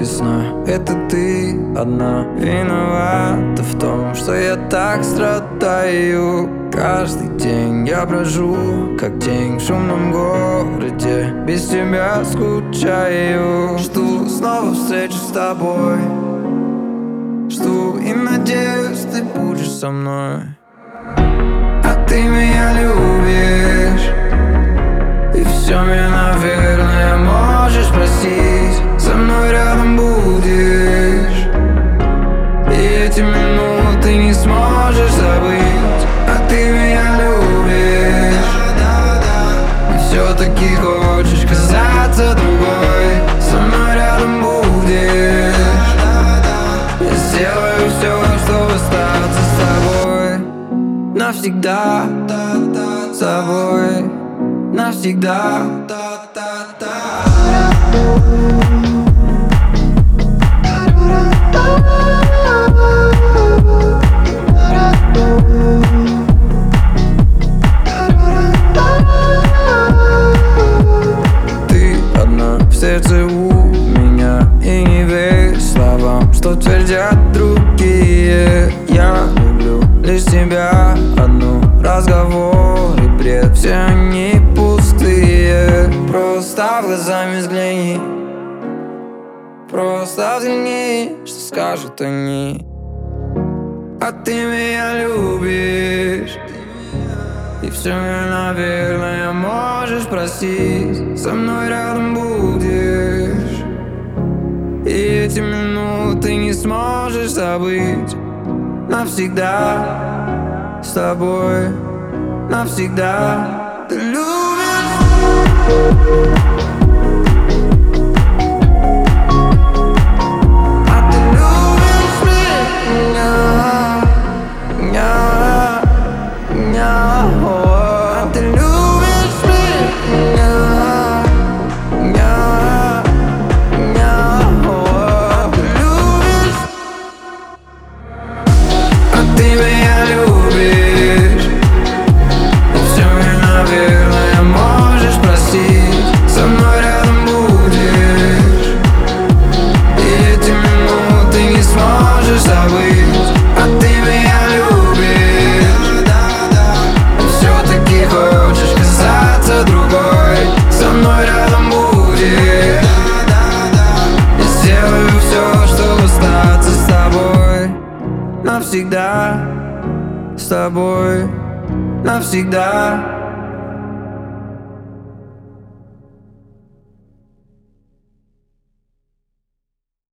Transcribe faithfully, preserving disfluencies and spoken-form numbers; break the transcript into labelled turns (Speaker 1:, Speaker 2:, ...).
Speaker 1: весной. Это ты одна виновата в том, что я так страдаю. Каждый день я брожу, как тень в шумном городе, без тебя скучаю. Жду снова встречи с тобой, жду и надеюсь, ты будешь со мной. А ты меня любишь, и все мне, наверное, можешь простить. Со мной рядом будешь, и эти минуты не сможешь забыть. А ты меня любишь, и все-таки хочешь казаться другой. Со мной рядом будешь, я сделаю все, чтобы остаться с тобой. Навсегда с тобой, навсегда. Ты одна в сердце у меня, и не верь словам, что твердят другие. Я люблю лишь тебя одну, разговоры бред, все они пустые. Просто глазами взгляни, просто взгляни, что скажут они. А ты меня любишь, и все мне, наверное, можешь простить. Со мной рядом будешь, и эти минуты не сможешь забыть. Навсегда с тобой, навсегда. Ты любишь, а ты любишь меня, меня, меня. А ты любишь меня, меня, меня. А ты любишь, а ты меня любишь, и все мне, наверное, можешь простить. Со мной рядом будешь, и эти минуты не сможешь забыть. А ты меня любишь, и все-таки хочешь казаться другой. Со мной рядом будешь, я сделаю все, чтобы остаться с тобой. Навсегда с тобой, навсегда.